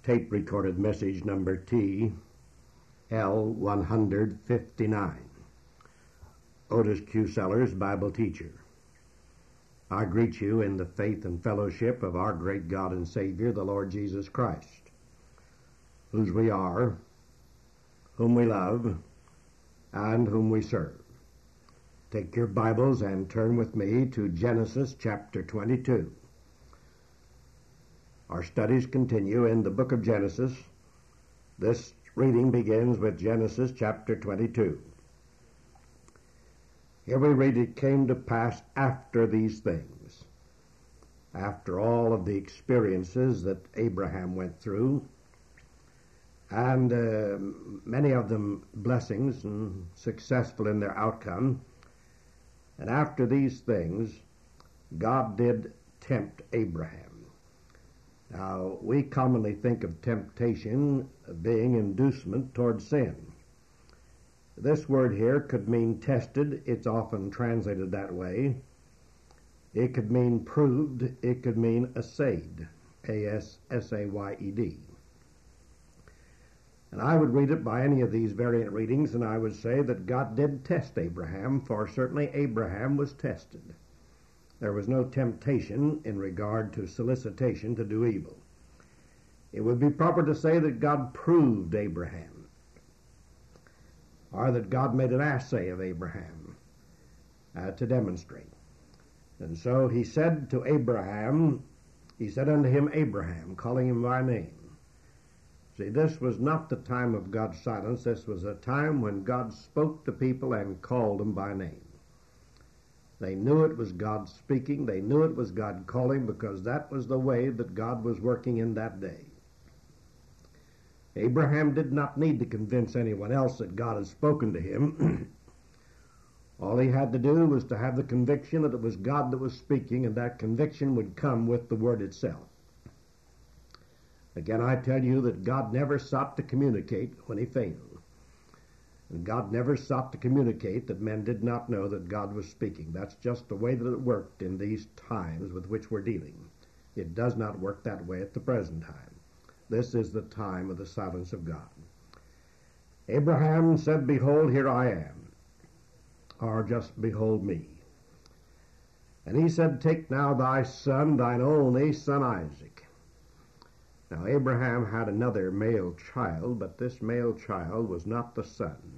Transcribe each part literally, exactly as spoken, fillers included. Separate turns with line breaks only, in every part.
tape recorded message number T L one fifty-nine. Otis Q. Sellers, Bible teacher. I greet you in the faith and fellowship of our great God and Savior, the Lord Jesus Christ, whose we are, whom we love, and whom we serve. Take your Bibles and turn with me to Genesis chapter twenty-two. Our studies continue in the book of Genesis. This reading begins with Genesis chapter twenty-two. Here we read, it came to pass after these things, after all of the experiences that Abraham went through, and uh, many of them blessings and successful in their outcome. And after these things, God did tempt Abraham. Now, we commonly think of temptation being inducement toward sin. This word here could mean tested. It's often translated that way. It could mean proved. It could mean assayed, A S S A Y E D. And I would read it by any of these variant readings, and I would say that God did test Abraham, for certainly Abraham was tested. There was no temptation in regard to solicitation to do evil. It would be proper to say that God proved Abraham, or that God made an assay of Abraham uh, to demonstrate. And so he said to Abraham, he said unto him, Abraham, calling him by name. See, this was not the time of God's silence. This was a time when God spoke to people and called them by name. They knew it was God speaking. They knew it was God calling, because that was the way that God was working in that day. Abraham did not need to convince anyone else that God had spoken to him. All he had to do was to have the conviction that it was God that was speaking, and that conviction would come with the word itself. Again, I tell you that God never sought to communicate when he failed. And God never sought to communicate that men did not know that God was speaking. That's just the way that it worked in these times with which we're dealing. It does not work that way at the present time. This is the time of the silence of God. Abraham said, Behold, here I am, or just behold me. And he said, Take now thy son, thine only son Isaac. Now Abraham had another male child, but this male child was not the son.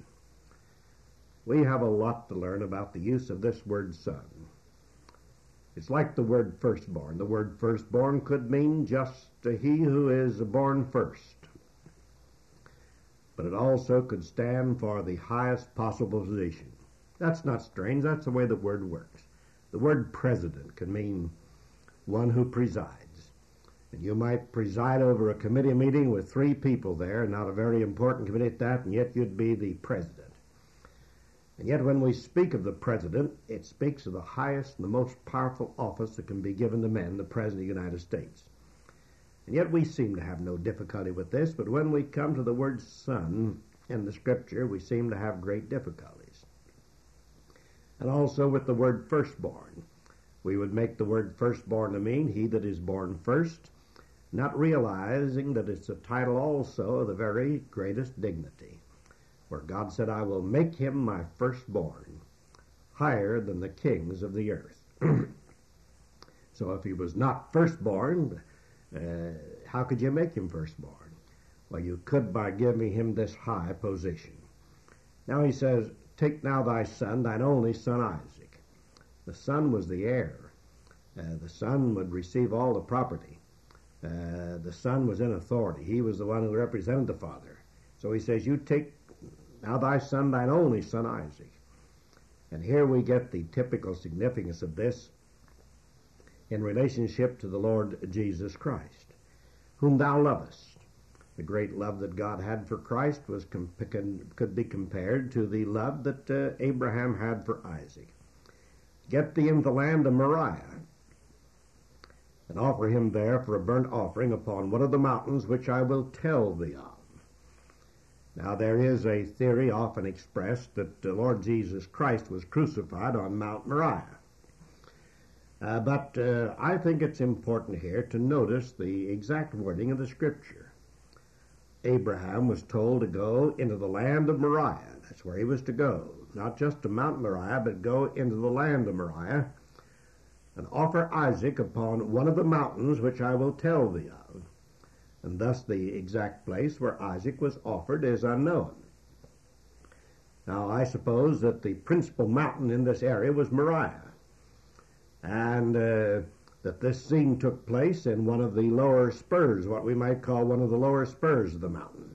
We have a lot to learn about the use of this word son. It's like the word firstborn. The word firstborn could mean just he who is born first. But it also could stand for the highest possible position. That's not strange. That's the way the word works. The word president can mean one who presides. And you might preside over a committee meeting with three people there, not a very important committee at that, and yet you'd be the president. And yet when we speak of the president, it speaks of the highest and the most powerful office that can be given to men, the President of the United States. And yet we seem to have no difficulty with this, but when we come to the word son in the Scripture, we seem to have great difficulties. And also with the word firstborn. We would make the word firstborn to mean he that is born first, not realizing that it's a title also of the very greatest dignity, where God said, I will make him my firstborn, higher than the kings of the earth. So if he was not firstborn, uh, how could you make him firstborn? Well, you could by giving him this high position. Now he says, Take now thy son, thine only son Isaac. The son was the heir. Uh, the son would receive all the property. Uh, the son was in authority. He was the one who represented the father. So he says, You take now thy son, thine only son Isaac. And here we get the typical significance of this in relationship to the Lord Jesus Christ, whom thou lovest. The great love that God had for Christ was com- could be compared to the love that uh, Abraham had for Isaac. Get thee into the land of Moriah, and offer him there for a burnt offering upon one of the mountains which I will tell thee of. Now there is a theory often expressed that the Lord Jesus Christ was crucified on Mount Moriah. Uh, but uh, I think it's important here to notice the exact wording of the Scripture. Abraham was told to go into the land of Moriah. That's where he was to go. Not just to Mount Moriah, but go into the land of Moriah and offer Isaac upon one of the mountains which I will tell thee of. And thus the exact place where Isaac was offered is unknown. Now, I suppose that the principal mountain in this area was Moriah, and uh, that this scene took place in one of the lower spurs, what we might call one of the lower spurs of the mountain.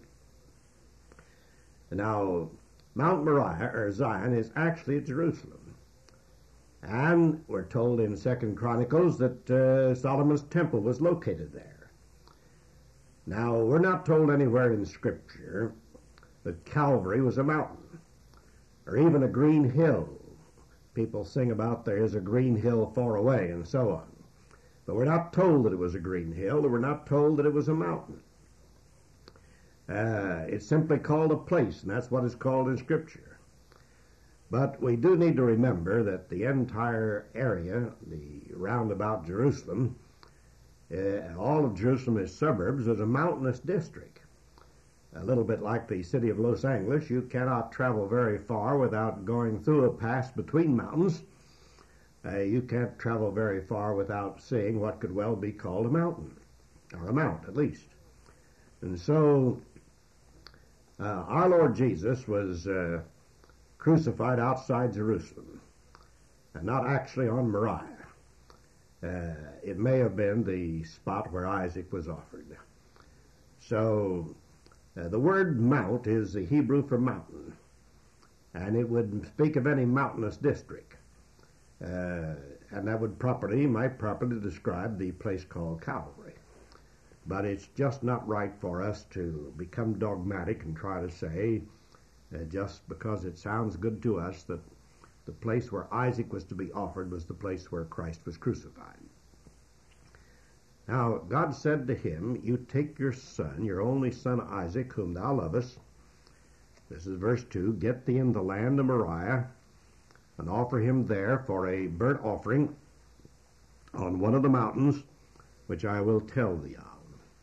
Now, Mount Moriah, or Zion, is actually at Jerusalem. And we're told in Second Chronicles that uh, Solomon's temple was located there. Now, we're not told anywhere in Scripture that Calvary was a mountain, or even a green hill. People sing about there is a green hill far away and so on. But we're not told that it was a green hill, or we're not told that it was a mountain. Uh, it's simply called a place, and that's what it's called in Scripture. But we do need to remember that the entire area, the roundabout Jerusalem, uh, all of Jerusalem is suburbs, is a mountainous district. A little bit like the city of Los Angeles, you cannot travel very far without going through a pass between mountains. Uh, you can't travel very far without seeing what could well be called a mountain, or a mount at least. And so uh, our Lord Jesus was uh, crucified outside Jerusalem, and not actually on Moriah. Uh, it may have been the spot where Isaac was offered. So uh, the word mount is the Hebrew for mountain, and it would speak of any mountainous district. Uh, and that would properly, might properly describe the place called Calvary. But it's just not right for us to become dogmatic and try to say, uh, just because it sounds good to us, that the place where Isaac was to be offered was the place where Christ was crucified. Now, God said to him, you take your son, your only son Isaac, whom thou lovest. This is verse two, get thee in the land of Moriah, and offer him there for a burnt offering on one of the mountains, which I will tell thee of.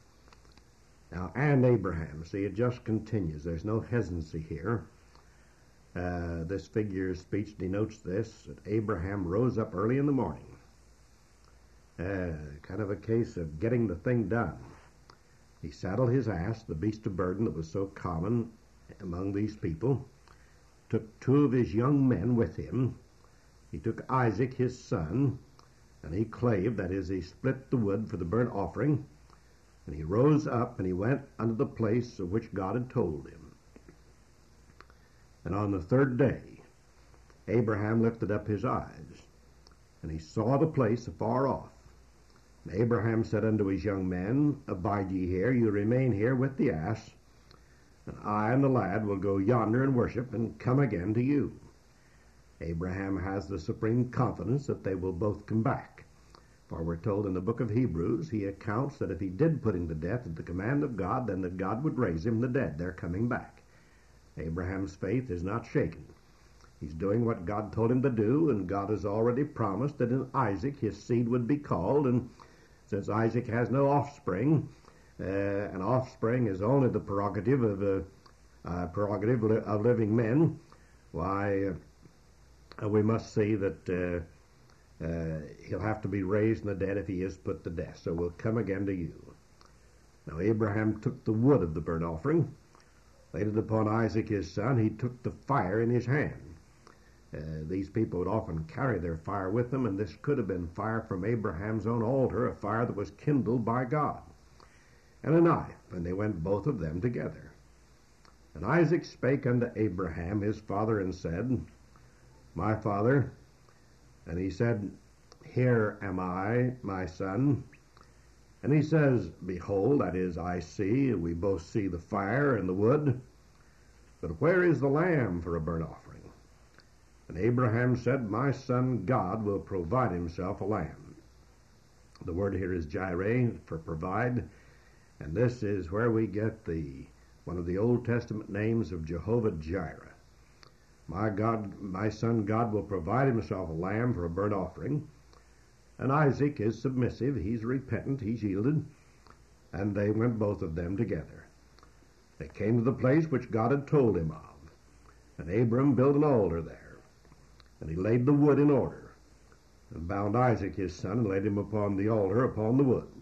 Now, and Abraham, see, it just continues. There's no hesitancy here. Uh, this figure of speech denotes this, that Abraham rose up early in the morning. Uh, kind of a case of getting the thing done. He saddled his ass, the beast of burden that was so common among these people, took two of his young men with him. He took Isaac, his son, and he clave, that is, he split the wood for the burnt offering, and he rose up and he went unto the place of which God had told him. And on the third day, Abraham lifted up his eyes, and he saw the place afar off. And Abraham said unto his young men, abide ye here, you remain here with the ass, and I and the lad will go yonder and worship and come again to you. Abraham has the supreme confidence that they will both come back. For we're told in the book of Hebrews, he accounts that if he did put him to death at the command of God, then that God would raise him from the dead. They're coming back. Abraham's faith is not shaken. He's doing what God told him to do, and God has already promised that in Isaac his seed would be called, and since Isaac has no offspring, uh, and offspring is only the prerogative of uh, uh, prerogative li- of living men, why uh, we must see that uh, uh, he'll have to be raised from the dead if he is put to death. So we'll come again to you. Now Abraham took the wood of the burnt offering, laid it upon Isaac his son. He took the fire in his hand. Uh, these people would often carry their fire with them, and this could have been fire from Abraham's own altar, a fire that was kindled by God, and a knife, and they went both of them together. And Isaac spake unto Abraham his father, and said, my father. And he said, here am I, my son. And he says, behold, that is, I see, we both see the fire and the wood, but where is the lamb for a burnt offering? And Abraham said, my son God will provide himself a lamb. The word here is jireh, for provide, and this is where we get the one of the Old Testament names of Jehovah Jireh. My God, my son God will provide himself a lamb for a burnt offering. And Isaac is submissive, he's repentant, he's yielded, and they went both of them together. They came to the place which God had told him of. And Abram built an altar there, and he laid the wood in order, and bound Isaac his son, and laid him upon the altar upon the wood.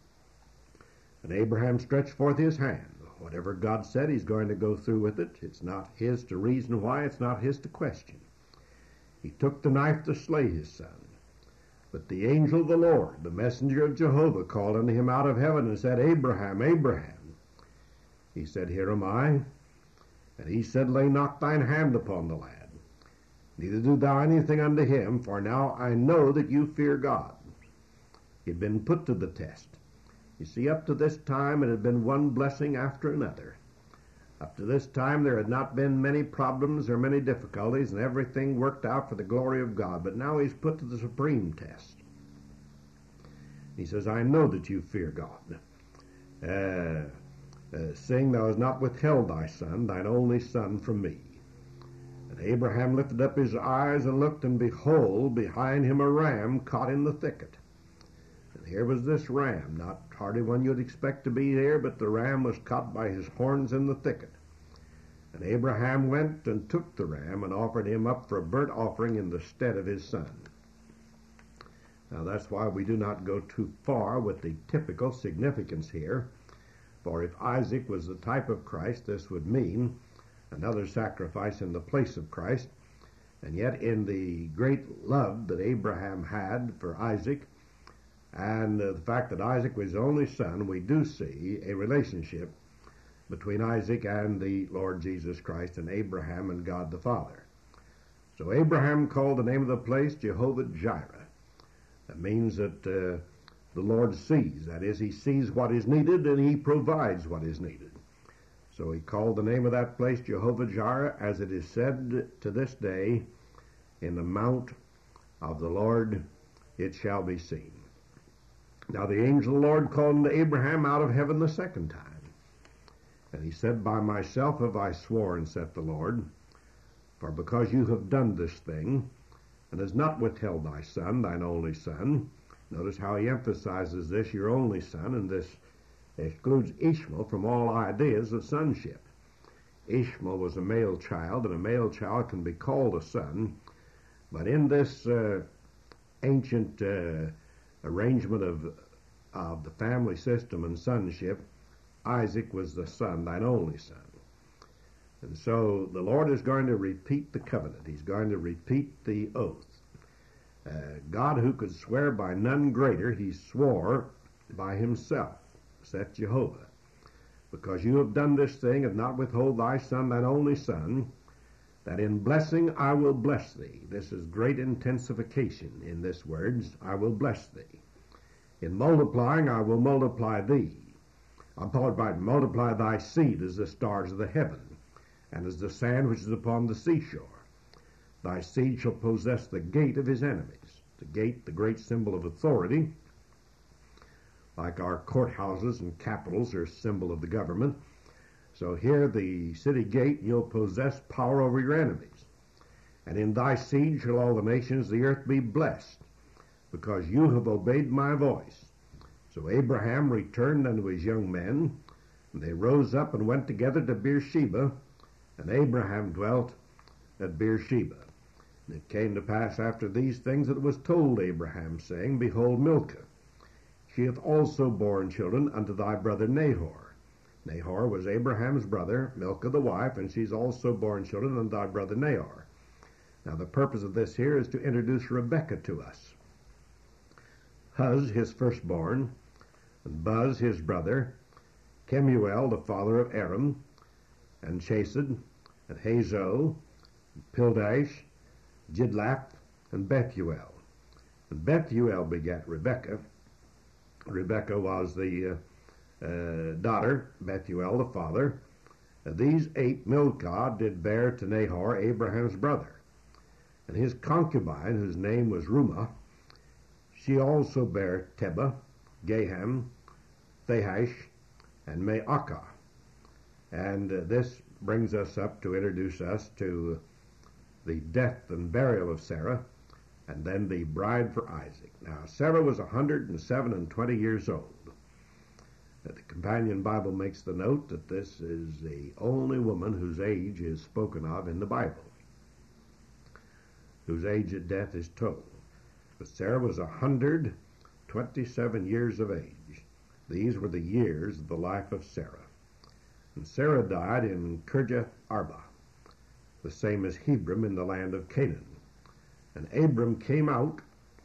And Abraham stretched forth his hand. Whatever God said, he's going to go through with it. It's not his to reason why. It's not his to question. He took the knife to slay his son. But the angel of the Lord, the messenger of Jehovah, called unto him out of heaven and said, Abraham, Abraham. He said, Here am I. And he said, Lay not thine hand upon the lad, neither do thou anything unto him, for now I know that you fear God. He had been put to the test. You see, up to this time it had been one blessing after another. Up to this time there had not been many problems or many difficulties, and everything worked out for the glory of God. But now he's put to the supreme test. He says, I know that you fear God, uh, uh, seeing thou hast not withheld thy son, thine only son, from me. And Abraham lifted up his eyes and looked, and behold, behind him a ram caught in the thicket. And here was this ram, not hardly one you'd expect to be there, but the ram was caught by his horns in the thicket. And Abraham went and took the ram and offered him up for a burnt offering in the stead of his son. Now that's why we do not go too far with the typical significance here, for if Isaac was the type of Christ, this would mean another sacrifice in the place of Christ. And yet in the great love that Abraham had for Isaac, and uh, the fact that Isaac was his only son, we do see a relationship between Isaac and the Lord Jesus Christ, and Abraham and God the Father. So Abraham called the name of the place Jehovah-Jireh. That means that uh, the Lord sees. That is, he sees what is needed and he provides what is needed. So he called the name of that place Jehovah-Jireh, as it is said to this day, in the mount of the Lord it shall be seen. Now the angel of the Lord called unto Abraham out of heaven the second time. And he said, By myself have I sworn, saith the Lord, for because you have done this thing, and has not withheld thy son, thine only son. Notice how he emphasizes this, your only son, and this excludes Ishmael from all ideas of sonship. Ishmael was a male child, and a male child can be called a son, but in this uh, ancient uh, arrangement of, of the family system and sonship, Isaac was the son, thine only son. And so the Lord is going to repeat the covenant. He's going to repeat the oath. Uh, God, who could swear by none greater, he swore by himself, saith Jehovah. Because you have done this thing, and not withhold thy son, thine only son, that in blessing I will bless thee. This is great intensification in this words, I will bless thee. In multiplying, I will multiply thee. I'm told by multiply thy seed as the stars of the heaven, and as the sand which is upon the seashore. Thy seed shall possess the gate of his enemies. The gate, the great symbol of authority, like our courthouses and capitals are a symbol of the government. So here the city gate, you'll possess power over your enemies. And in thy seed shall all the nations of the earth be blessed, because you have obeyed my voice. So Abraham returned unto his young men, and they rose up and went together to Beersheba, and Abraham dwelt at Beersheba. And it came to pass after these things that it was told Abraham, saying, Behold, Milcah, she hath also borne children unto thy brother Nahor. Nahor was Abraham's brother, Milcah the wife, and she's also borne children unto thy brother Nahor. Now the purpose of this here is to introduce Rebekah to us. Huz, his firstborn, and Buz, his brother, Kemuel, the father of Aram, and Chesed, and Hazo, and Pildash, Jidlaph, and Bethuel. And Bethuel begat Rebekah. Rebekah was the uh, uh, daughter, Bethuel the father. Uh, these eight Milcah did bear to Nahor, Abraham's brother. And his concubine, whose name was Rumah, she also bare Teba, Gaham, Thahash, and Maacah. And uh, this brings us up to introduce us to the death and burial of Sarah, and then the bride for Isaac. Now, Sarah was a hundred and seven and twenty years old. Uh, the Companion Bible makes the note that this is the only woman whose age is spoken of in the Bible, whose age at death is told. But Sarah was one hundred twenty-seven years of age. These were the years of the life of Sarah. And Sarah died in Kirjath Arba, the same as Hebron in the land of Canaan. And Abram came out,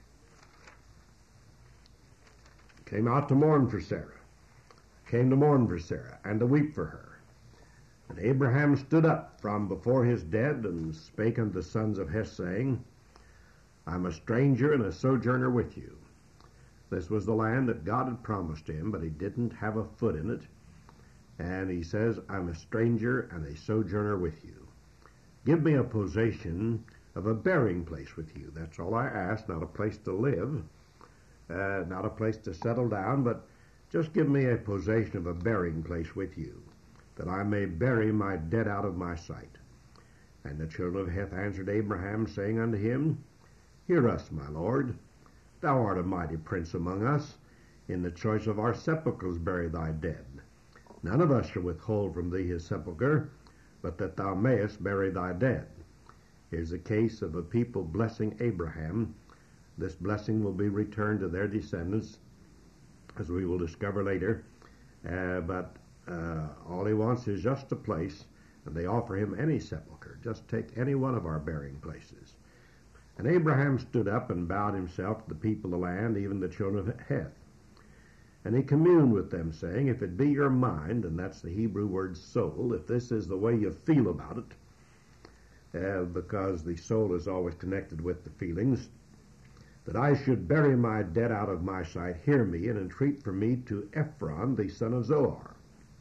came out to mourn for Sarah, came to mourn for Sarah, and to weep for her. And Abraham stood up from before his dead, and spake unto the sons of Heth, saying, I am a stranger and a sojourner with you. This was the land that God had promised him, but he didn't have a foot in it. And he says, I'm a stranger and a sojourner with you. Give me a possession of a burying place with you. That's all I ask, not a place to live, uh, not a place to settle down, but just give me a possession of a burying place with you, that I may bury my dead out of my sight. And the children of Heth answered Abraham, saying unto him, Hear us, my lord. Thou art a mighty prince among us. In the choice of our sepulchres bury thy dead. None of us shall withhold from thee his sepulchre, but that thou mayest bury thy dead. Here's a case of a people blessing Abraham. This blessing will be returned to their descendants, as we will discover later. Uh, but uh, all he wants is just a place, and they offer him any sepulchre. Just take any one of our burying places. And Abraham stood up and bowed himself to the people of the land, even the children of Heth. And he communed with them, saying, If it be your mind, and that's the Hebrew word soul, if this is the way you feel about it, uh, because the soul is always connected with the feelings, that I should bury my dead out of my sight, hear me, and entreat for me to Ephron, the son of Zohar,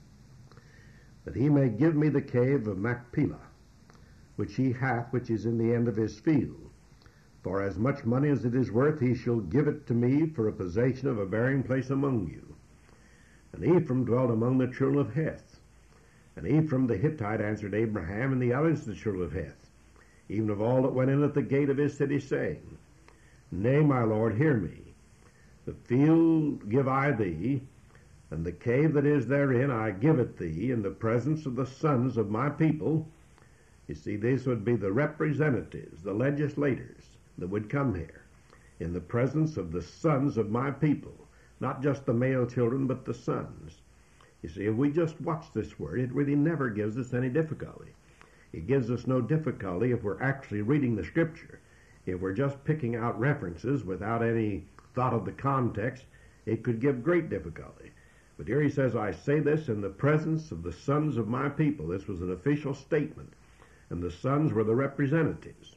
that he may give me the cave of Machpelah, which he hath, which is in the end of his field. For as much money as it is worth, he shall give it to me for a possession of a burying place among you. And Ephraim dwelt among the children of Heth. And Ephraim the Hittite answered Abraham in the others the children of Heth, even of all that went in at the gate of his city, saying, Nay, my lord, hear me. The field give I thee, and the cave that is therein I give it thee, in the presence of the sons of my people. You see, these would be the representatives, the legislators, that would come here in the presence of the sons of my people, not just the male children, but the sons. You see, if we just watch this word, it really never gives us any difficulty. It gives us no difficulty if we're actually reading the Scripture. If we're just picking out references without any thought of the context, it could give great difficulty. But here he says, I say this in the presence of the sons of my people. This was an official statement, and the sons were the representatives.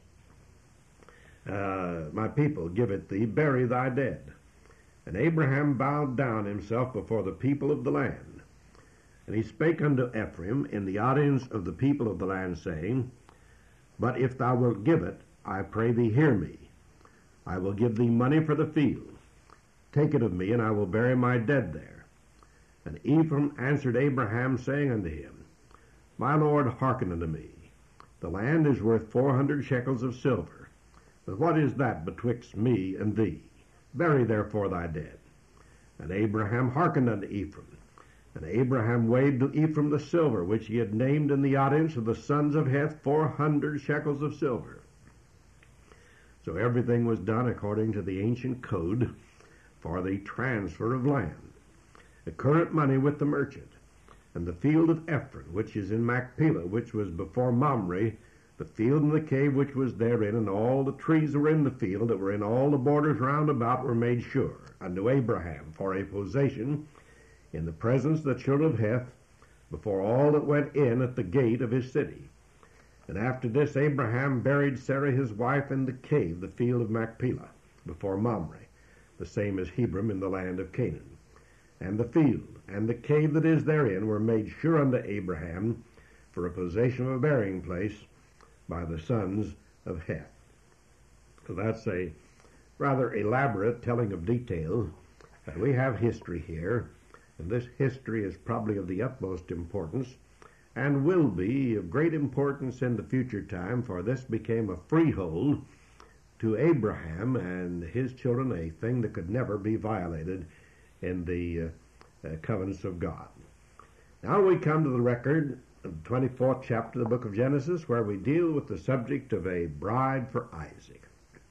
Uh, my people, give it thee, bury thy dead. And Abraham bowed down himself before the people of the land. And he spake unto Ephraim in the audience of the people of the land, saying, But if thou wilt give it, I pray thee hear me. I will give thee money for the field. Take it of me, and I will bury my dead there. And Ephraim answered Abraham, saying unto him, My lord, hearken unto me. The land is worth four hundred shekels of silver. But what is that betwixt me and thee? Bury therefore thy dead. And Abraham hearkened unto Ephraim. And Abraham weighed to Ephraim the silver, which he had named in the audience of the sons of Heth, four hundred shekels of silver. So everything was done according to the ancient code for the transfer of land. The current money with the merchant, and the field of Ephron, which is in Machpelah, which was before Mamre, the field and the cave which was therein, and all the trees that were in the field, that were in all the borders round about, were made sure unto Abraham for a possession in the presence of the children of Heth, before all that went in at the gate of his city. And after this Abraham buried Sarah his wife in the cave, the field of Machpelah, before Mamre, the same as Hebron in the land of Canaan. And the field and the cave that is therein were made sure unto Abraham for a possession of a burying place by the sons of Heth. So that's a rather elaborate telling of details. Uh, we have history here, and this history is probably of the utmost importance and will be of great importance in the future time, for this became a freehold to Abraham and his children, a thing that could never be violated in the uh, covenants of God. Now we come to the record of the twenty-fourth chapter of the book of Genesis, where we deal with the subject of a bride for Isaac.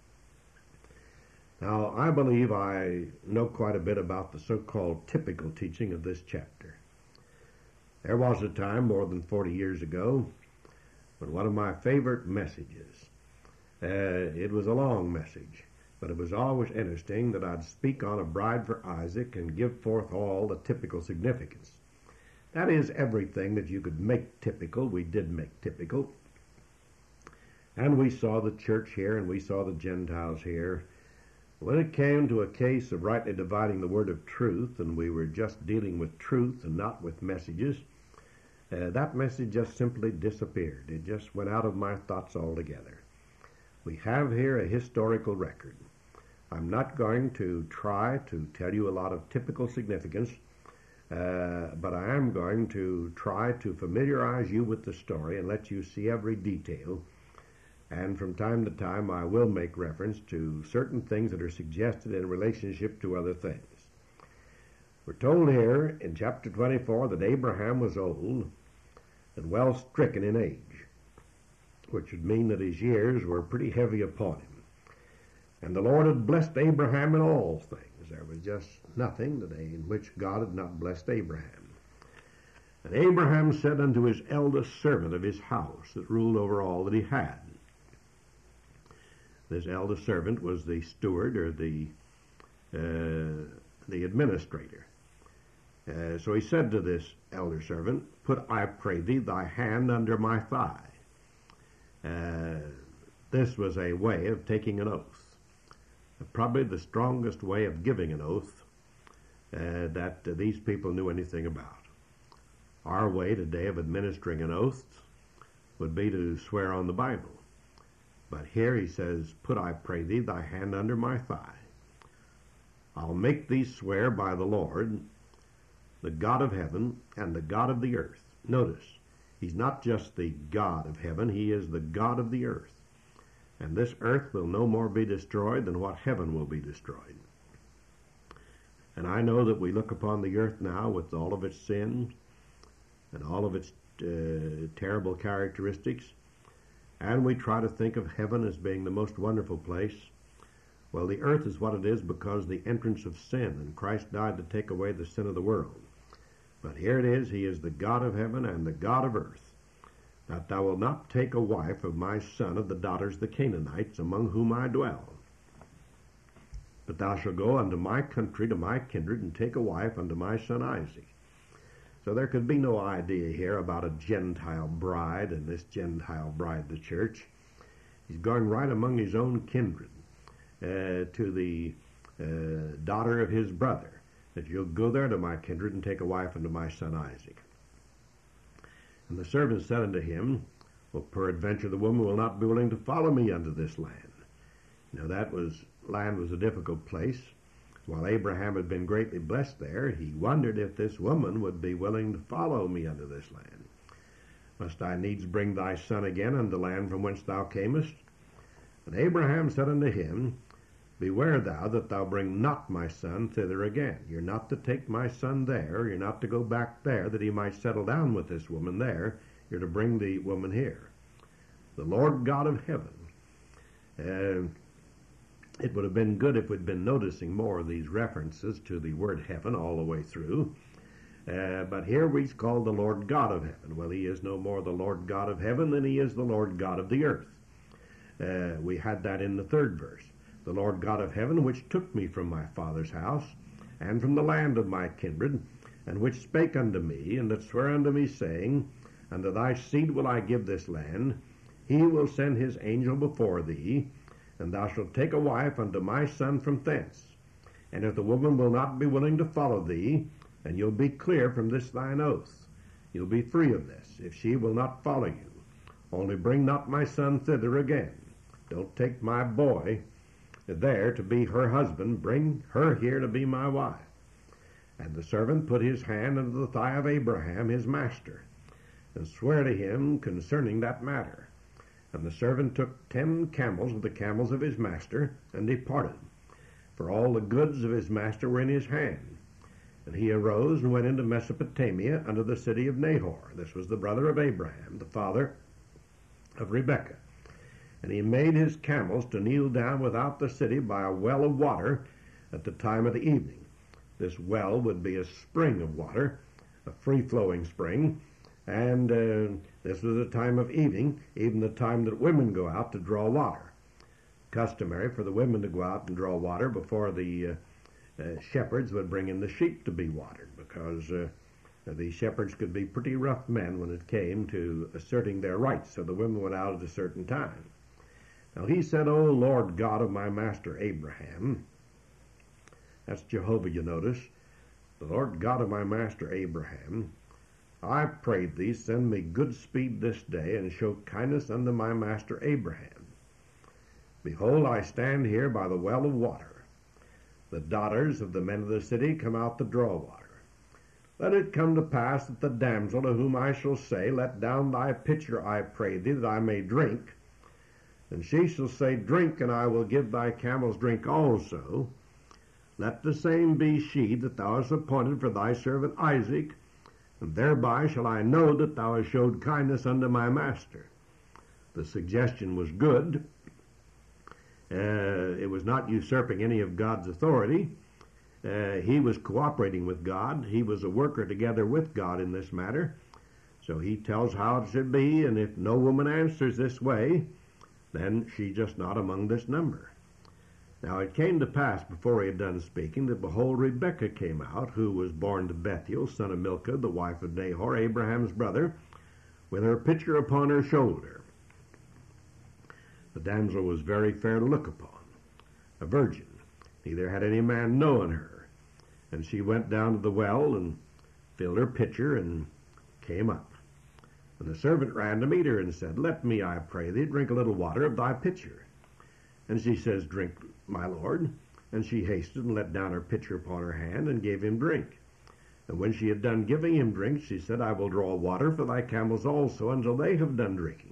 Now, I believe I know quite a bit about the so-called typical teaching of this chapter. There was a time more than forty years ago when one of my favorite messages, uh, it was a long message, but it was always interesting that I'd speak on a bride for Isaac and give forth all the typical significance. That is, everything that you could make typical, we did make typical. And we saw the church here and we saw the Gentiles here. When it came to a case of rightly dividing the word of truth, and we were just dealing with truth and not with messages, uh, that message just simply disappeared. It just went out of my thoughts altogether. We have here a historical record. I'm not going to try to tell you a lot of typical significance, uh, but I am going to try to familiarize you with the story and let you see every detail. And from time to time, I will make reference to certain things that are suggested in relationship to other things. We're told here in chapter twenty-four that Abraham was old and well stricken in age, which would mean that his years were pretty heavy upon him. And the Lord had blessed Abraham in all things. There was just nothing that in which God had not blessed Abraham. And Abraham said unto his eldest servant of his house that ruled over all that he had. This eldest servant was the steward or the uh, the administrator. Uh, so he said to this elder servant, "Put, I pray thee, thy hand under my thigh." Uh, this was a way of taking an oath, probably the strongest way of giving an oath uh, that uh, these people knew anything about. Our way today of administering an oath would be to swear on the Bible. But here he says, "Put, I pray thee, thy hand under my thigh. I'll make thee swear by the Lord, the God of heaven and the God of the earth." Notice, he's not just the God of heaven, he is the God of the earth. And this earth will no more be destroyed than what heaven will be destroyed. And I know that we look upon the earth now with all of its sin and all of its uh, terrible characteristics, and we try to think of heaven as being the most wonderful place. Well, the earth is what it is because the entrance of sin, and Christ died to take away the sin of the world. But here it is, he is the God of heaven and the God of earth. That thou wilt not take a wife of my son of the daughters of the Canaanites, among whom I dwell. But thou shalt go unto my country, to my kindred, and take a wife unto my son Isaac. So there could be no idea here about a Gentile bride and this Gentile bride, the church. He's going right among his own kindred uh, to the uh, daughter of his brother, that you'll go there to my kindred and take a wife unto my son Isaac. And the servant said unto him, "Well, peradventure the woman will not be willing to follow me unto this land." Now that was, land was a difficult place. While Abraham had been greatly blessed there, he wondered if this woman would be willing to follow me unto this land. "Must I needs bring thy son again unto the land from whence thou camest?" And Abraham said unto him, "Beware thou that thou bring not my son thither again." You're not to take my son there. You're not to go back there that he might settle down with this woman there. You're to bring the woman here. The Lord God of heaven. Uh, It would have been good if we'd been noticing more of these references to the word heaven all the way through. Uh, but here he's called the Lord God of heaven. Well, he is no more the Lord God of heaven than he is the Lord God of the earth. Uh, we had that in the third verse. "The Lord God of heaven, which took me from my father's house, and from the land of my kindred, and which spake unto me, and that sware unto me, saying, Unto thy seed will I give this land. He will send his angel before thee, and thou shalt take a wife unto my son from thence. And if the woman will not be willing to follow thee, and you'll be clear from this thine oath, you'll be free of this, if she will not follow you. Only bring not my son thither again. Don't take my boy there to be her husband. Bring her here to be my wife." And the servant put his hand unto the thigh of Abraham his master, and sware to him concerning that matter. And the servant took ten camels of the camels of his master, and departed. For all the goods of his master were in his hand. And he arose and went into Mesopotamia unto the city of Nahor. This was the brother of Abraham, the father of Rebekah. And he made his camels to kneel down without the city by a well of water at the time of the evening. This well would be a spring of water, a free-flowing spring, and uh, this was a time of evening, even the time that women go out to draw water. Customary for the women to go out and draw water before the uh, uh, shepherds would bring in the sheep to be watered, because uh, the shepherds could be pretty rough men when it came to asserting their rights, so the women went out at a certain time. Now he said, O Lord God of my master Abraham, that's Jehovah, you notice, the Lord God of my master Abraham, I pray thee, send me good speed this day, and show kindness unto my master Abraham. Behold, I stand here by the well of water. The daughters of the men of the city come out to draw water. Let it come to pass that the damsel to whom I shall say, Let down thy pitcher, I pray thee, that I may drink, and she shall say, Drink, and I will give thy camels drink also. Let the same be she that thou hast appointed for thy servant Isaac, and thereby shall I know that thou hast showed kindness unto my master. The suggestion was good. Uh, it was not usurping any of God's authority. Uh, he was cooperating with God. He was a worker together with God in this matter. So he tells how it should be, and if no woman answers this way, then she's just not among this number. Now it came to pass, before he had done speaking, that behold, Rebekah came out, who was born to Bethuel, son of Milcah, the wife of Nahor, Abraham's brother, with her pitcher upon her shoulder. The damsel was very fair to look upon, a virgin, neither had any man known her. And she went down to the well and filled her pitcher and came up. And the servant ran to meet her and said, Let me, I pray thee, drink a little water of thy pitcher. And she says, Drink, my lord. And she hasted and let down her pitcher upon her hand and gave him drink. And when she had done giving him drink, she said, I will draw water for thy camels also until they have done drinking.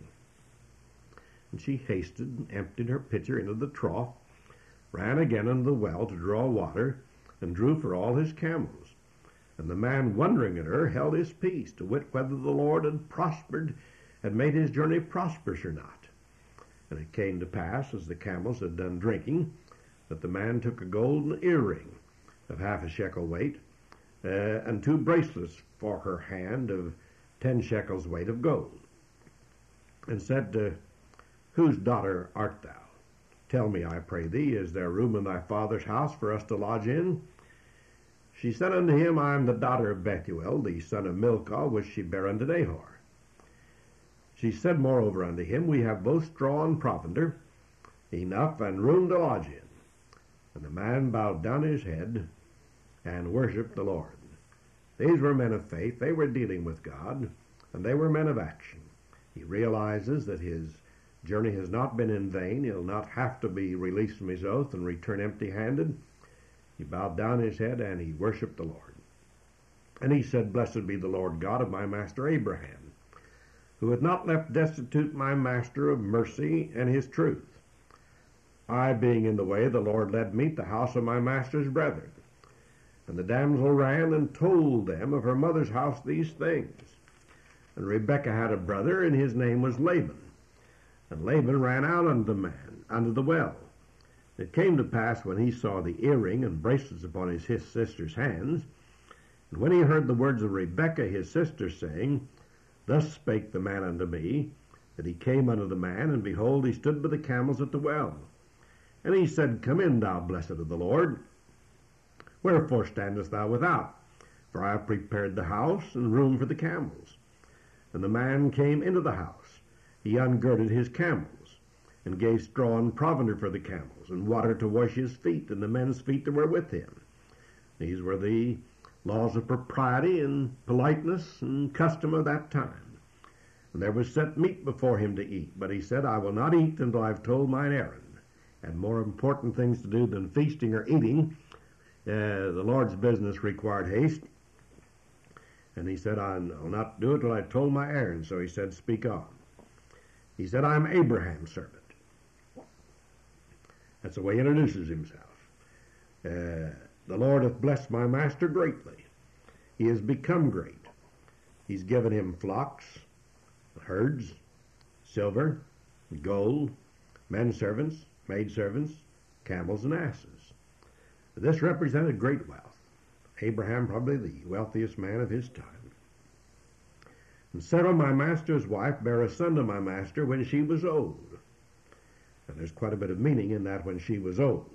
And she hasted and emptied her pitcher into the trough, ran again unto the well to draw water, and drew for all his camels. And the man, wondering at her, held his peace, to wit whether the Lord had prospered, had made his journey prosperous or not. And it came to pass, as the camels had done drinking, that the man took a golden earring of half a shekel weight, uh, and two bracelets for her hand of ten shekels weight of gold, and said, uh, Whose daughter art thou? Tell me, I pray thee, is there room in thy father's house for us to lodge in? She said unto him, I am the daughter of Bethuel, the son of Milcah, which she bare unto Nahor. She said moreover unto him, We have both straw and provender enough, and room to lodge in. And the man bowed down his head and worshipped the Lord. These were men of faith. They were dealing with God, and they were men of action. He realizes that his journey has not been in vain. He'll not have to be released from his oath and return empty-handed. He bowed down his head and he worshipped the Lord. And he said, Blessed be the Lord God of my master Abraham, who hath not left destitute my master of mercy and his truth. I being in the way, the Lord led me to the house of my master's brethren. And the damsel ran and told them of her mother's house these things. And Rebekah had a brother, and his name was Laban. And Laban ran out unto the man, unto the well. It came to pass, when he saw the earring and bracelets upon his, his sister's hands, and when he heard the words of Rebekah his sister, saying, Thus spake the man unto me, that he came unto the man, and behold, he stood by the camels at the well. And he said, Come in, thou blessed of the Lord. Wherefore standest thou without? For I have prepared the house and room for the camels. And the man came into the house. He ungirded his camels, and gave straw and provender for the camels, and water to wash his feet, and the men's feet that were with him. These were the laws of propriety and politeness and custom of that time. And there was set meat before him to eat, but he said, I will not eat until I have told mine errand. Had more important things to do than feasting or eating. Uh, the Lord's business required haste. And he said, I'll not do it till I've told my errand. So he said, Speak on. He said, I'm Abraham's servant. That's the way he introduces himself. Uh, the Lord hath blessed my master greatly, he has become great. He's given him flocks, herds, silver, gold, men servants, maid servants, camels, and asses. This represented great wealth. Abraham, probably the wealthiest man of his time. And Sarah, my master's wife, bare a son to my master when she was old. And there's quite a bit of meaning in that, when she was old.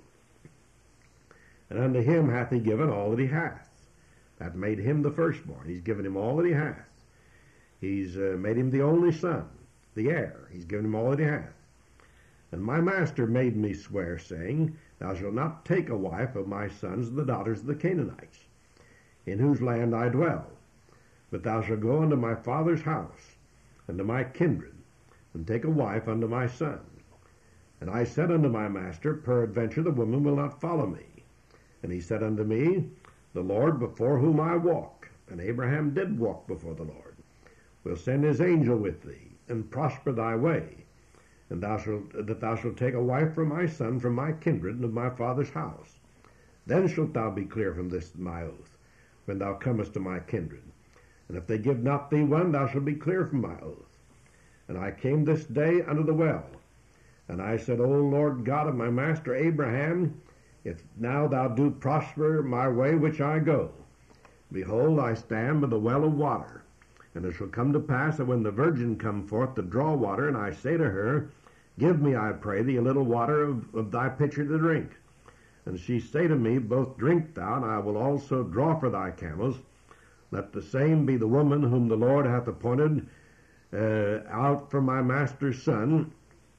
And unto him hath he given all that he hath. That made him the firstborn. He's given him all that he hath. He's uh, made him the only son, the heir. He's given him all that he hath. And my master made me swear, saying, Thou shalt not take a wife of my sons, the daughters of the Canaanites, in whose land I dwell. But thou shalt go unto my father's house, and to my kindred, and take a wife unto my son. And I said unto my master, Peradventure the woman will not follow me. And he said unto me, The Lord before whom I walk, and Abraham did walk before the Lord, will send his angel with thee, and prosper thy way, and thou shalt, that thou shalt take a wife for my son from my kindred and of my father's house. Then shalt thou be clear from this my oath, when thou comest to my kindred. And if they give not thee one, thou shalt be clear from my oath. And I came this day unto the well, and I said, O Lord God of my master Abraham, if now thou do prosper my way which I go, behold, I stand by the well of water. And it shall come to pass that when the virgin come forth to draw water, and I say to her, Give me, I pray thee, a little water of, of thy pitcher to drink. And she say to me, Both drink thou, and I will also draw for thy camels. Let the same be the woman whom the Lord hath appointed uh, out for my master's son.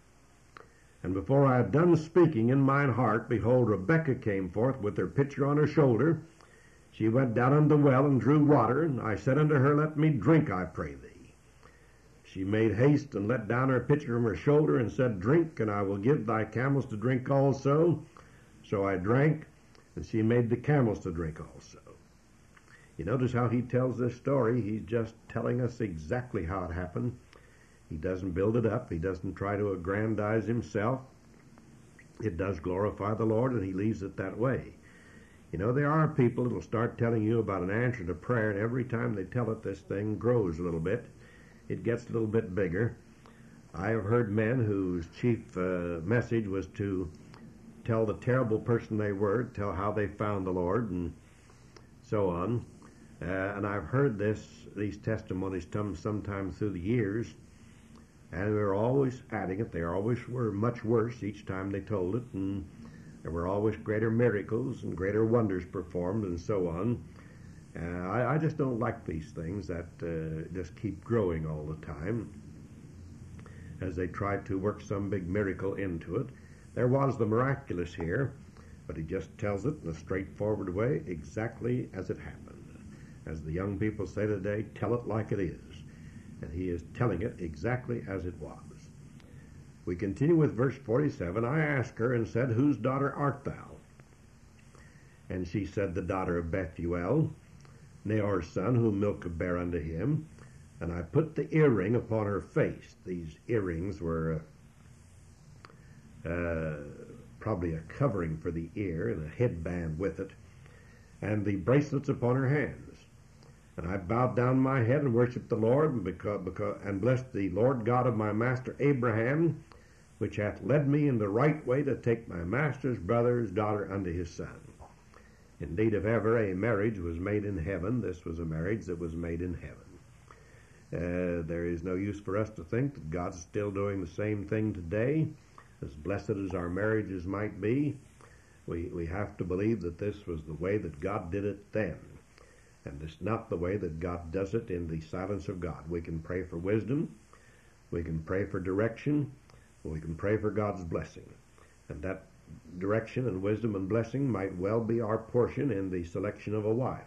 And before I had done speaking in mine heart, behold, Rebekah came forth with her pitcher on her shoulder. She went down unto the well and drew water, and I said unto her, Let me drink, I pray thee. She made haste and let down her pitcher from her shoulder, and said, Drink, and I will give thy camels to drink also. So I drank, and she made the camels to drink also. You notice how he tells this story. He's just telling us exactly how it happened. He doesn't build it up. He doesn't try to aggrandize himself. It does glorify the Lord, and he leaves it that way. You know, there are people that will start telling you about an answer to prayer, and every time they tell it, this thing grows a little bit. It gets a little bit bigger. I have heard men whose chief uh, message was to tell the terrible person they were, tell how they found the Lord, and so on. Uh, and I've heard this, these testimonies come sometimes through the years, and we were always adding it. They always were much worse each time they told it, and there were always greater miracles and greater wonders performed, and so on. Uh, I, I just don't like these things that uh, just keep growing all the time as they try to work some big miracle into it. There was the miraculous here, but he just tells it in a straightforward way, exactly as it happened. As the young people say today, tell it like it is. And he is telling it exactly as it was. We continue with verse forty-seven. I asked her and said, Whose daughter art thou? And she said, The daughter of Bethuel, Nahor's son, whom Milcah bare unto him. And I put the earring upon her face. These earrings were uh, uh, probably a covering for the ear and a headband with it, and the bracelets upon her hands. And I bowed down my head and worshipped the Lord, and, because, because, and blessed the Lord God of my master Abraham, which hath led me in the right way to take my master's brother's daughter unto his son. Indeed, if ever a marriage was made in heaven, this was a marriage that was made in heaven. Uh, there is no use for us to think that God's still doing the same thing today. As blessed as our marriages might be, we, we have to believe that this was the way that God did it then. And it's not the way that God does it in the silence of God. We can pray for wisdom. We can pray for direction. We can pray for God's blessing. And that direction and wisdom and blessing might well be our portion in the selection of a wife.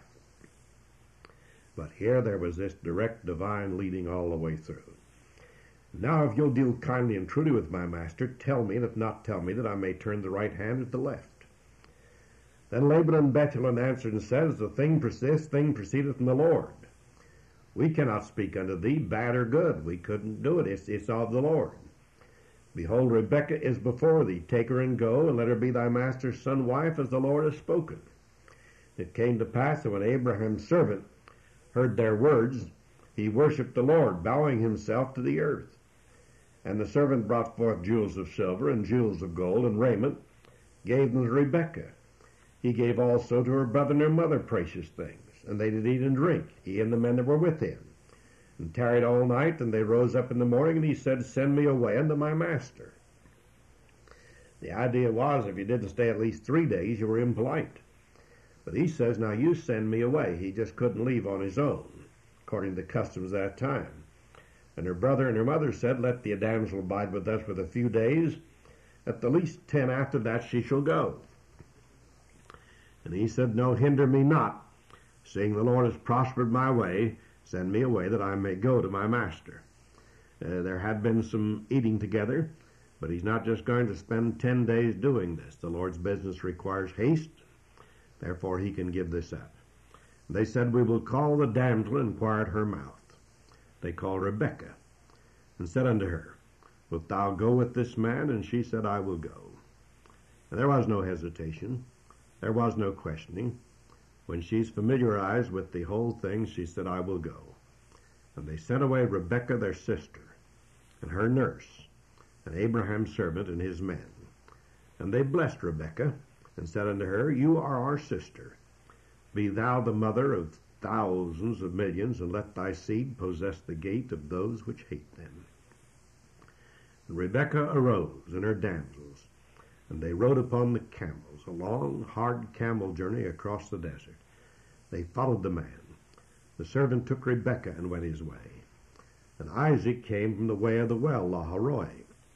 But here there was this direct divine leading all the way through. Now if you'll deal kindly and truly with my master, tell me, and if not, tell me, that I may turn the right hand at the left. Then Laban and Bethuel answered and said, The thing, this thing proceedeth from the Lord. We cannot speak unto thee, bad or good. We couldn't do it. It's, it's of the Lord. Behold, Rebekah is before thee. Take her and go, and let her be thy master's son wife, as the Lord has spoken. It came to pass that when Abraham's servant heard their words, he worshipped the Lord, bowing himself to the earth. And the servant brought forth jewels of silver and jewels of gold and raiment, gave them to Rebekah. He gave also to her brother and her mother precious things, and they did eat and drink, he and the men that were with him, and tarried all night. And they rose up in the morning, and he said, Send me away unto my master. The idea was, if you didn't stay at least three days, you were impolite. But he says, now you send me away. He just couldn't leave on his own, according to the customs of that time. And her brother and her mother said, Let the damsel abide with us with a few days. At the least ten after that she shall go. And he said, No, hinder me not, seeing the Lord has prospered my way. Send me away that I may go to my master. Uh, there had been some eating together, but he's not just going to spend ten days doing this. The Lord's business requires haste. Therefore he can give this up. They said, We will call the damsel and inquire at her mouth. They called Rebekah and said unto her, Wilt thou go with this man? And she said, I will go. And there was no hesitation. There was no questioning. When she's familiarized with the whole thing, she said, I will go. And they sent away Rebekah their sister, and her nurse, and Abraham's servant and his men. And they blessed Rebekah, and said unto her, You are our sister. Be thou the mother of thousands of millions, and let thy seed possess the gate of those which hate them. And Rebekah arose, and her damsels, and they rode upon the camels, a long, hard camel journey across the desert. They followed the man. The servant took Rebekah and went his way. And Isaac came from the way of the well, Lahairoi,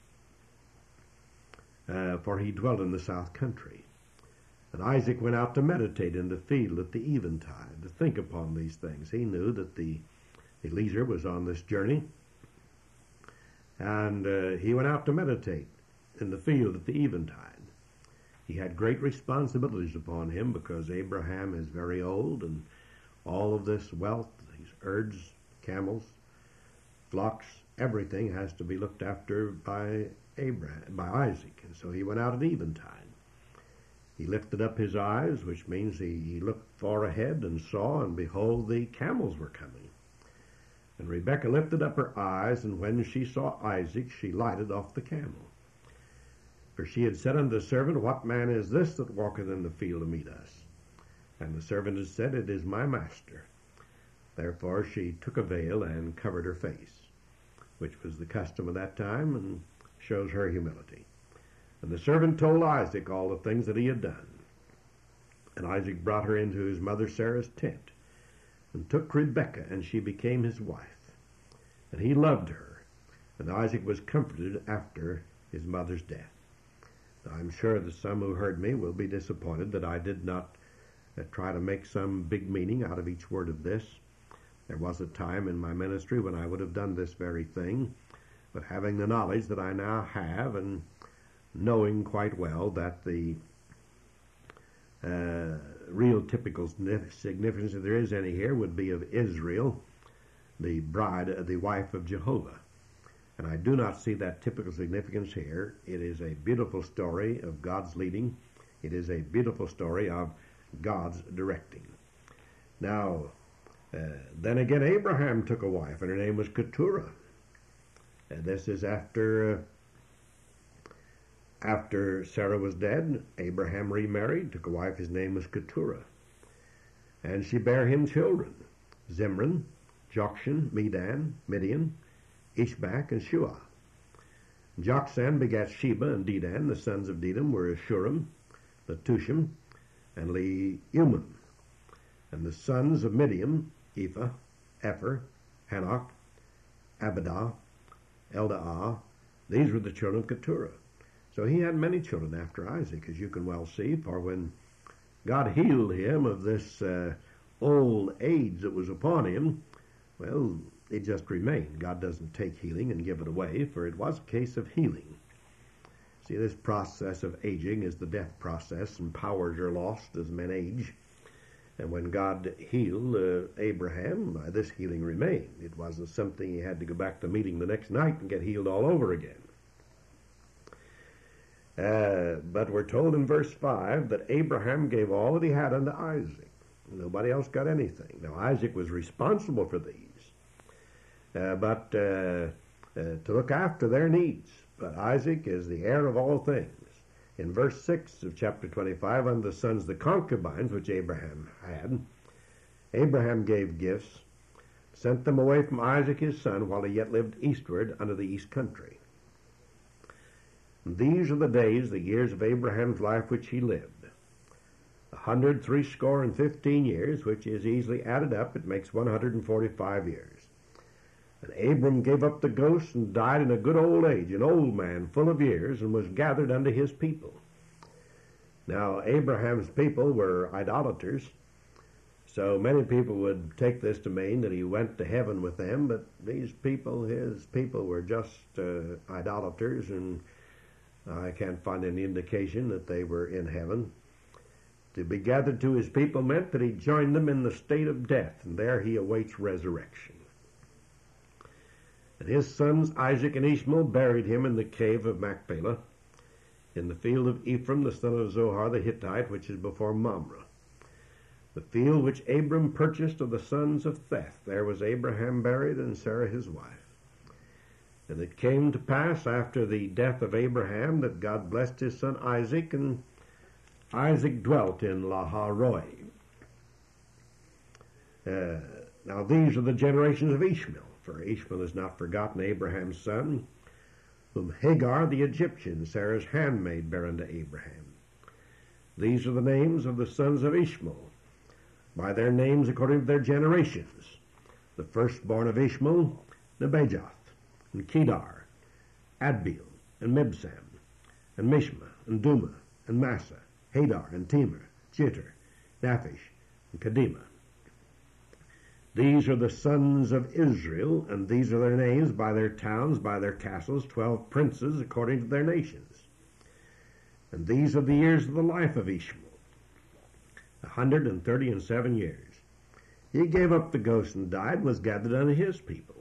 uh, for he dwelt in the south country. And Isaac went out to meditate in the field at the eventide, to think upon these things. He knew that the Eliezer was on this journey, and uh, he went out to meditate in the field at the eventide. He had great responsibilities upon him because Abraham is very old, and all of this wealth, these herds, camels, flocks, everything has to be looked after by Abraham, by Isaac. And so he went out at eventide. He lifted up his eyes, which means he, he looked far ahead and saw, and behold, the camels were coming. And Rebekah lifted up her eyes, and when she saw Isaac, she lighted off the camel. For she had said unto the servant, What man is this that walketh in the field to meet us? And the servant had said, It is my master. Therefore she took a veil and covered her face, which was the custom of that time, and shows her humility. And the servant told Isaac all the things that he had done. And Isaac brought her into his mother Sarah's tent, and took Rebekah, and she became his wife. And he loved her, and Isaac was comforted after his mother's death. Now, I'm sure that some who heard me will be disappointed that I did not uh, try to make some big meaning out of each word of this. There was a time in my ministry when I would have done this very thing, but having the knowledge that I now have, and knowing quite well that the uh, real typical significance, if there is any here, would be of Israel, the bride, uh, the wife of Jehovah. And I do not see that typical significance here. It is a beautiful story of God's leading. It is a beautiful story of God's directing. Now, uh, then again, Abraham took a wife, and her name was Keturah. And this is after... Uh, After Sarah was dead, Abraham remarried, took a wife, his name was Keturah. And she bare him children, Zimran, Jokshan, Medan, Midian, Ishbak, and Shua. Joksan begat Sheba and Dedan. The sons of Dedan were Shuram, Letushim, and Leummim. And the sons of Midian, Ephah, Epher, Hanok, Abidah, Eldaah. These were the children of Keturah. So he had many children after Isaac, as you can well see, for when God healed him of this uh, old age that was upon him, well, it just remained. God doesn't take healing and give it away, for it was a case of healing. See, this process of aging is the death process, and powers are lost as men age. And when God healed uh, Abraham, uh, this healing remained. It wasn't something he had to go back to meeting the next night and get healed all over again. Uh, but we're told in verse five that Abraham gave all that he had unto Isaac. Nobody else got anything. Now, Isaac was responsible for these, uh, but uh, uh, to look after their needs. But Isaac is the heir of all things. In verse six of chapter twenty-five, unto the sons the concubines which Abraham had, Abraham gave gifts, sent them away from Isaac his son, while he yet lived eastward unto the east country. And these are the days, the years of Abraham's life which he lived, a hundred threescore and fifteen years, which is easily added up. It makes one hundred and forty-five years. And Abram gave up the ghost and died in a good old age, an old man full of years, and was gathered unto his people. Now, Abraham's people were idolaters, so many people would take this to mean that he went to heaven with them, but these people, his people, were just uh, idolaters, and I can't find any indication that they were in heaven. To be gathered to his people meant that he joined them in the state of death, and there he awaits resurrection. And his sons Isaac and Ishmael buried him in the cave of Machpelah, in the field of Ephraim the son of Zohar the Hittite, which is before Mamre. The field which Abram purchased of the sons of Theth, there was Abraham buried, and Sarah his wife. And it came to pass after the death of Abraham that God blessed his son Isaac, and Isaac dwelt in Lahairoi. Uh, now these are the generations of Ishmael, for Ishmael is not forgotten Abraham's son, whom Hagar the Egyptian, Sarah's handmaid, bare unto Abraham. These are the names of the sons of Ishmael, by their names according to their generations. The firstborn of Ishmael, Nebajoth, and Kedar, Adbeel, and Mibsam, and Mishma, and Duma, and Massa, Hadar, and Temer, Jitter, Naphish, and Kedemah. These are the sons of Israel, and these are their names by their towns, by their castles, twelve princes according to their nations. And these are the years of the life of Ishmael, a hundred and thirty and seven years. He gave up the ghost and died, and was gathered unto his people.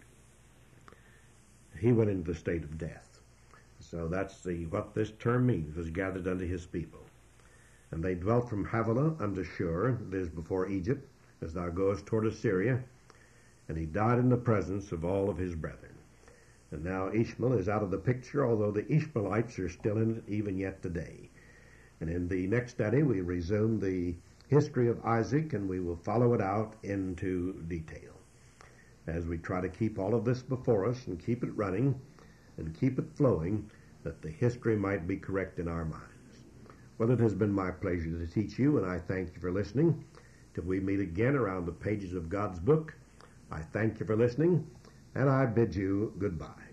He went into the state of death. So that's the what this term means, was gathered unto his people. And they dwelt from Havilah unto Shur, that is before Egypt, as thou goest toward Assyria, and he died in the presence of all of his brethren. And now Ishmael is out of the picture, although the Ishmaelites are still in it even yet today. And in the next study we resume the history of Isaac, and we will follow it out into detail as we try to keep all of this before us and keep it running and keep it flowing, that the history might be correct in our minds. Well, it has been my pleasure to teach you, and I thank you for listening. Till we meet again around the pages of God's book, I thank you for listening, and I bid you goodbye.